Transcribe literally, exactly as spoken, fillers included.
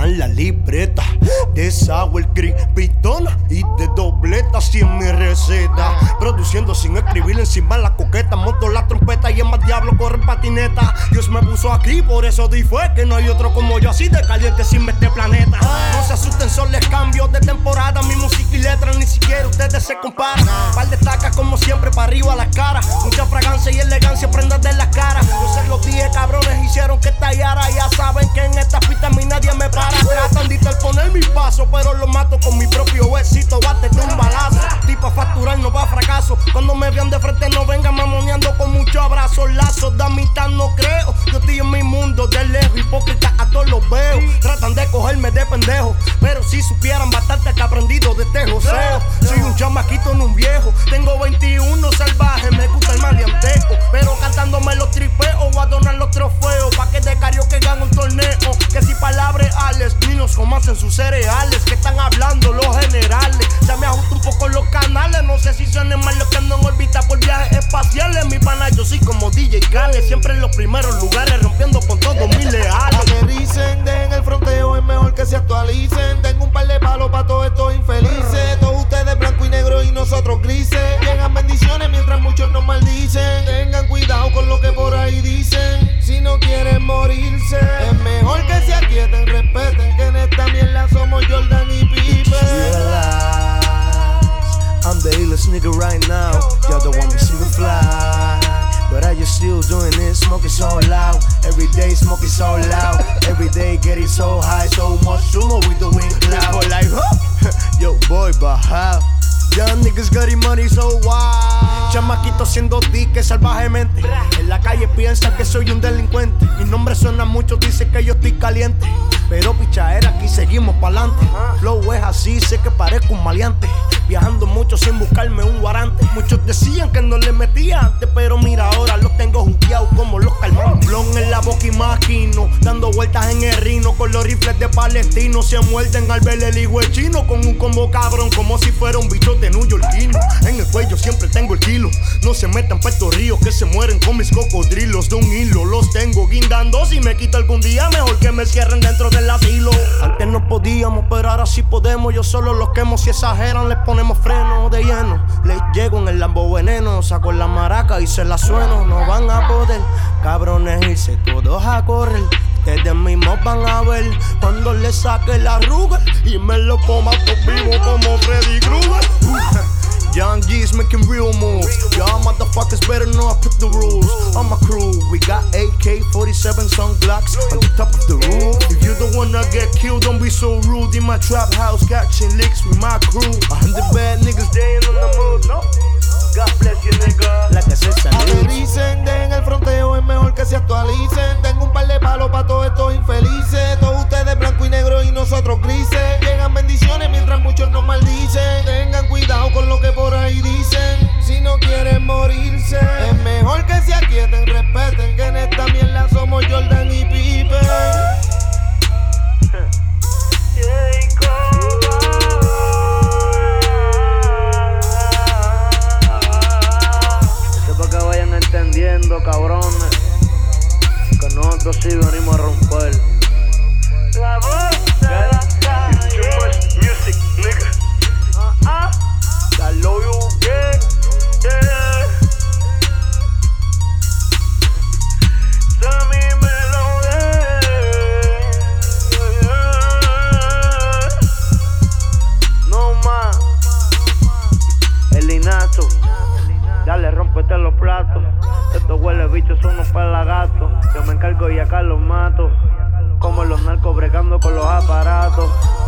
en la libreta. De sour cream, pitona y de dobleta, así es mi receta. Produciendo sin escribir encima la coqueta. Monto la trompeta y es más diablo, corre en patineta. Dios me puso aquí, por eso di fue que no hay otro como yo, así de caliente sin este planeta. No se asusten, son les cambios de temporada. Mi música y letra ni siquiera ustedes se comparan. Par de tacas como siempre, para arriba la cara. Mucha fragancia y elegancia, prendas de la cara. Yo se los dije, cabrones, hicieron que estallara. Ya saben que en esta pista a mí nadie me para. Tratan de interponer mi paso, pero lo mato con mi propio éxito. Bátete un balazo, tipo facturar no va a fracaso. Cuando me vean de frente no vengan mamoneando con muchos abrazos. Lazos de amistad no creo. Yo estoy en mi mundo de lejos, hipócrita a todos los veo. Tratan de cogerme de pendejo, pero si supieran bastante que he aprendido de este joseo. Soy un chamaquito en un viejo, tengo veintiuno salvajes. Me gusta el maleanteco, pero cantándome los tripeos o a donar los trofeos. Pa' que de karaoke gane un torneo. Que si palabras ales, niños coman sus cereales. Que están hablando los generales. Ya me ajusto un poco los canales. No sé si suenen mal los que andan en órbita por viajes espaciales. Mi pana, yo soy como D J Khaled, siempre en los primeros lugares, rompiendo con todos mis leales. Aterricen, den el fronteo, es mejor que se actualicen. Tengo un par de palos para todos estos infelices. Todos ustedes blanco y negro y nosotros grises. Llegan bendiciones mientras muchos nos maldicen. Tengan cuidado con lo que por ahí dicen. Si no quieren morirse, es mejor que se aquieten, respeten. Que en esta mierda somos Jordan y Pippen. I'm the illest nigga right now. Y'all don't want me to fly, but I just still doing it, smoking so loud. Every day smoking so loud. Every day getting so high, so much sumo we doing loud. Like, huh? Yo boy, but how? Young niggas got money so wild. Chamaquito haciendo diques salvajemente. En la calle piensan que soy un delincuente. Mi nombre suena mucho, dice que yo estoy caliente. Pero pichadera, aquí seguimos pa'lante. Flow es así, sé que parezco un maleante. Viajando mucho sin buscarme un guarante. Muchos decían que no le metía antes, pero mira ahora los tengo juqueados como los calmantes. Blon en la boca y maquino, dando vueltas en el rino. Con los rifles de palestino se muerden al ver el hijo el chino. Con un combo cabrón como si fuera un bicho de New Yorkino. En el cuello siempre tengo el kilo. No se metan pa' estos ríos que se mueren con mis cocodrilos. De un hilo los tengo guindando. Si me quito algún día mejor que me cierren dentro del asilo. Antes no podíamos, pero ahora sí podemos. Yo solo los quemo, si exageran les ponemos freno de lleno. Les llego en el Lambo veneno, saco la maraca y se la sueno. No van a poder, cabrones, irse todos a correr. Ustedes mismos van a ver cuando les saque la arruga y me lo coma todo vivo como Freddy Krueger. Young G's making real moves. Y'all motherfuckers better know I pick the rules. On my crew, we got A K forty-seven sun blocks on the top of the roof. If you don't wanna get killed, don't be so rude. In my trap house, catching licks with my crew. A hundred bad niggas, they ain't on the mood, no? God bless you, nigga. La que se salió. Aterricen, den el fronteo, es mejor que se actualicen. Tengo un par de palos para todos estos infelices. Todos ustedes blanco y negro y nosotros grises. Llegan bendiciones mientras muchos nos maldicen. Tengan cuidado con lo que por ahí dicen. Si no quieren morirse, es mejor que se aquieten, respeten. Que en esta mierda somos Jordan y Pippen. Que vayan entendiendo, cabrones, que nosotros sí venimos a romper. La voz de la calle. Too much music, nigga. Uh-uh. I love you, yeah, yeah. Sammy Melody. No más. El linazo. Dale, rómpete los platos. Estos hueles bichos son unos pelagatos. Yo me encargo y acá los mato. Como los narcos bregando con los aparatos.